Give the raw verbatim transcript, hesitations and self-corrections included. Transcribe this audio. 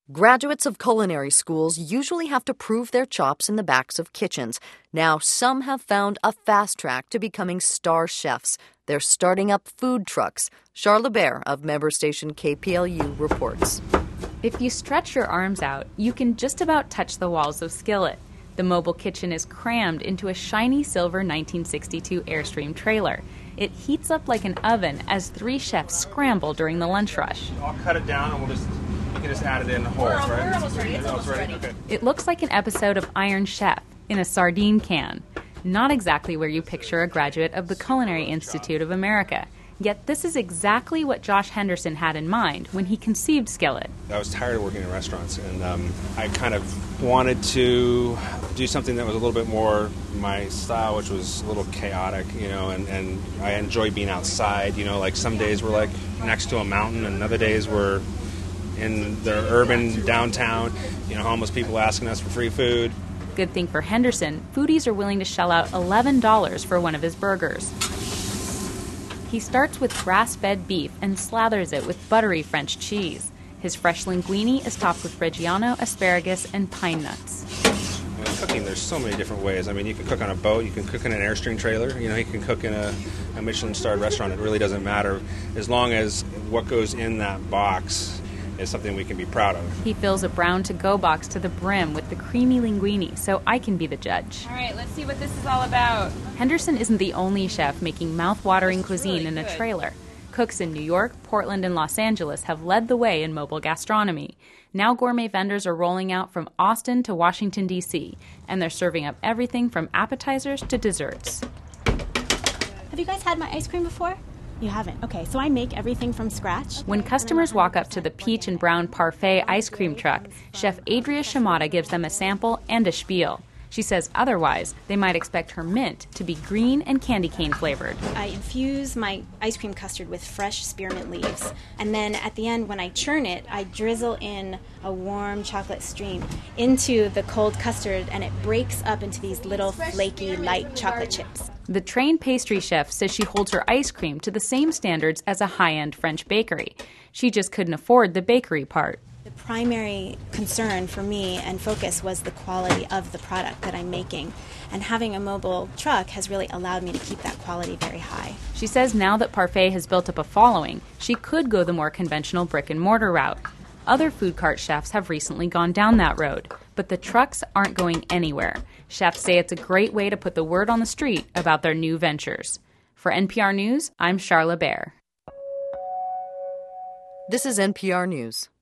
Graduates of culinary schools usually have to prove their chops in the backs of kitchens. Now, some have found a fast track to becoming star chefs. They're starting up food trucks. Charla Bear of member station K P L U reports. If you stretch your arms out, you can just about touch the walls of Skillet. The mobile kitchen is crammed into a shiny silver nineteen sixty-two Airstream trailer. It heats up like an oven as three chefs scramble during the lunch rush. I'll cut it down and we'll just... You can just add it in the holes, right? We're almost ready. It's almost ready. Okay. It looks like an episode of Iron Chef in a sardine can. Not exactly where you picture a graduate of the Culinary Institute of America. Yet this is exactly what Josh Henderson had in mind when he conceived Skillet. I was tired of working in restaurants, and um, I kind of wanted to do something that was a little bit more my style, which was a little chaotic, you know, and, and I enjoy being outside. You know, like some days we're like next to a mountain, and other days we're in the urban downtown, you know, homeless people asking us for free food. Good thing for Henderson, foodies are willing to shell out eleven dollars for one of his burgers. He starts with grass-fed beef and slathers it with buttery French cheese. His fresh linguine is topped with Reggiano, asparagus, and pine nuts. You know, cooking, there's so many different ways. I mean, you can cook on a boat, you can cook in an Airstream trailer, you know, you can cook in a, a Michelin-starred restaurant. It really doesn't matter as long as what goes in that box is something we can be proud of. He fills a brown to-go box to the brim with the creamy linguine, so I can be the judge. All right, let's see what this is all about. Henderson isn't the only chef making mouth-watering cuisine really in a good. trailer. Cooks in New York, Portland, and Los Angeles have led the way in mobile gastronomy. Now gourmet vendors are rolling out from Austin to Washington, D C, and they're serving up everything from appetizers to desserts. Have you guys had my ice cream before? You haven't. Okay, so I make everything from scratch. When customers walk up to the peach and brown parfait ice cream truck, Chef Adria Shimada gives them a sample and a spiel. She says otherwise, they might expect her mint to be green and candy cane flavored. I infuse my ice cream custard with fresh spearmint leaves. And then at the end, when I churn it, I drizzle in a warm chocolate stream into the cold custard, and it breaks up into these little flaky, light chocolate chips. The trained pastry chef says she holds her ice cream to the same standards as a high-end French bakery. She just couldn't afford the bakery part. The primary concern for me and focus was the quality of the product that I'm making. And having a mobile truck has really allowed me to keep that quality very high. She says now that Parfait has built up a following, she could go the more conventional brick-and-mortar route. Other food cart chefs have recently gone down that road, but the trucks aren't going anywhere. Chefs say it's a great way to put the word on the street about their new ventures. For N P R News, I'm Charla Bear. This is N P R News.